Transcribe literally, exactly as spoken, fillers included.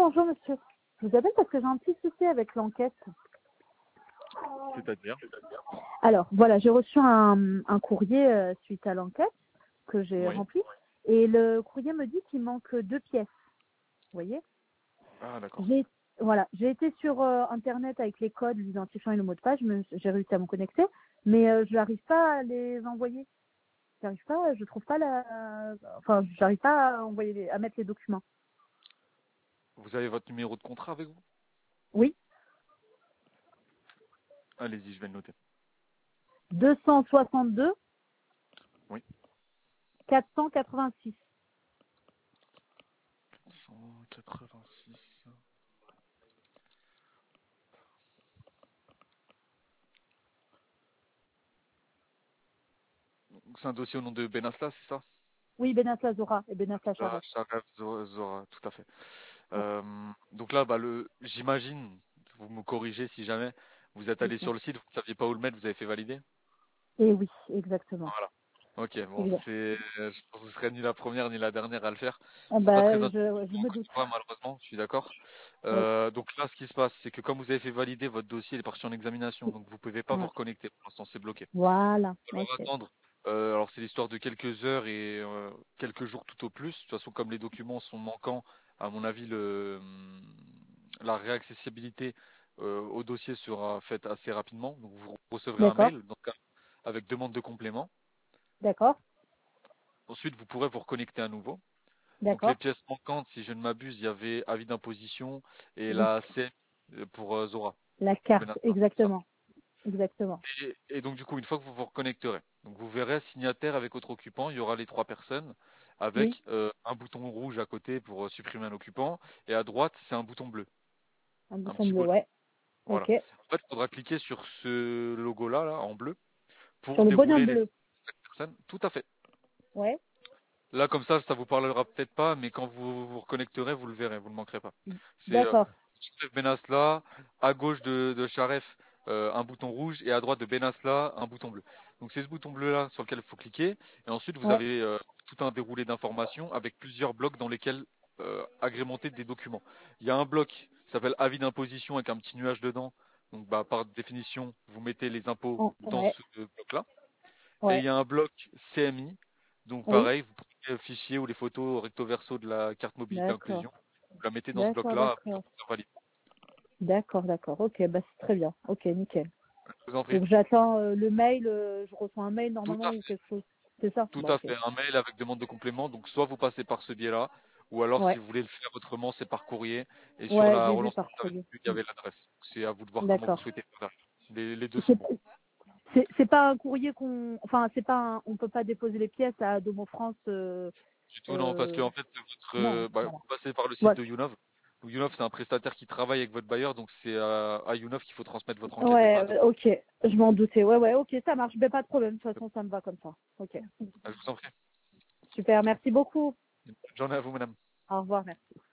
bonjour monsieur. Je vous appelle parce que j'ai un petit souci avec l'enquête. C'est-à-dire? Alors, voilà, j'ai reçu un, un courrier euh, suite à l'enquête que j'ai Oui. rempli. Et le courrier me dit qu'il manque deux pièces. Vous voyez? Ah, d'accord. J'ai voilà, j'ai été sur euh, Internet avec les codes, l'identifiant et le mot de passe. Je me- J'ai réussi à me connecter. Mais euh, je n'arrive pas à les envoyer. J'arrive pas, je trouve pas la... Enfin, j'arrive pas à, envoyer les- à mettre les documents. Vous avez votre numéro de contrat avec vous? Oui, Allez-y, je vais le noter. deux cent soixante-deux Oui. quatre cent quatre-vingt-six. cent quatre-vingt-six. Donc, c'est un dossier au nom de Benasla, c'est ça? Oui, Benasla Zora et Benasla Euh, Charaf. Sharef Zora, Zora, tout à fait. Ouais, Euh, donc là, bah, le, j'imagine, vous me corrigez si jamais, vous êtes allé dites-moi. sur le site, vous ne saviez pas où le mettre, vous avez fait valider? Et oui, exactement. Voilà. Ok, bon, Exact. c'est, je pense que vous serez ni la première ni la dernière à le faire. Ah C'est pas bah, très je, intéressant, je me doute. malheureusement, je suis d'accord. Oui, Euh, donc là, ce qui se passe, c'est que comme vous avez fait valider, votre dossier est parti en examination, donc vous pouvez pas vous ouais. reconnecter. Pour l'instant, c'est bloqué. Voilà, Il va falloir ok. attendre. Euh, alors c'est l'histoire de quelques heures et euh, quelques jours tout au plus. De toute façon, comme les documents sont manquants, à mon avis, le, hum, la réaccessibilité euh, au dossier sera faite assez rapidement. Donc vous recevrez un D'accord, mail, donc avec demande de complément. d'accord, Ensuite, vous pourrez vous reconnecter à nouveau. Donc les d'accord. pièces manquantes, si je ne m'abuse, il y avait avis d'imposition et Oui, la C M I pour euh, Zora. la Pour carte, Benastar, c'est ça. exactement, exactement. Et, et donc du coup, une fois que vous vous reconnecterez, donc vous verrez signataire avec autre occupant, il y aura les trois personnes Oui, avec euh, un bouton rouge à côté pour euh, supprimer un occupant et à droite c'est un bouton bleu, un un bouton petit bleu, bonhomme. ouais. Voilà. Ok. En fait, il faudra cliquer sur ce logo-là là, en bleu Sur pour le bonhomme dérouler les bleu, personnes. Tout à fait. ouais. Là, comme ça, ça vous parlera peut-être pas, mais quand vous vous reconnecterez, vous le verrez, vous ne le manquerez pas. C'est euh, D'accord, Sharef Benasla, à gauche de, de Sharef, euh, un bouton rouge, et à droite de Benasla, un bouton bleu. Donc c'est ce bouton bleu-là sur lequel il faut cliquer, et ensuite vous ouais. avez euh, tout un déroulé d'informations avec plusieurs blocs dans lesquels euh, agrémenter des documents. Il y a un bloc qui s'appelle avis d'imposition avec un petit nuage dedans. Donc bah, par définition, vous mettez les impôts Oh, dans ouais, ce bloc-là. Et il ouais. y a un bloc C M I. Donc Oui, pareil, vous prenez le fichier ou les photos recto verso de la carte mobilité d'accord, inclusion. Vous la mettez dans ce d'accord, bloc-là d'accord. pour faire valider. D'accord, d'accord. Ok, bah c'est très bien. Ok, nickel. Je vous en prie. Donc j'attends euh, le mail, euh, je reçois un mail Tout normalement à ou fait. quelque chose. C'est ça? Tout Bon, à ok. fait. Un mail avec demande de complément. Donc soit vous passez par ce biais-là, ou alors si Ouais, vous voulez le faire autrement, c'est par courrier. Et sur ouais, la j'ai vu relance par avec courrier. il y Hmm. avait l'adresse. C'est à vous de voir comment vous D'accord. souhaitez faire. Les, les deux Et sont C'est bons. c'est c'est pas un courrier qu'on, enfin c'est pas, un... on peut pas déposer les pièces à Domo France. Euh... Du tout, non, parce euh, qu'en fait, votre, Non, euh, bah, voilà. vous passez par le site Voilà. de Younov. Donc, Younov, c'est un prestataire qui travaille avec votre bailleur, donc c'est à, à Younov qu'il faut transmettre votre enquête et pas à Ouais, Domo. ok. Je m'en doutais. Ouais, ouais, ok, ça marche. Ben pas de problème. De toute façon, ça me va comme ça. Ok. Je vous en prie. Super. Merci beaucoup. Bonne journée à vous, madame. Au revoir. Merci.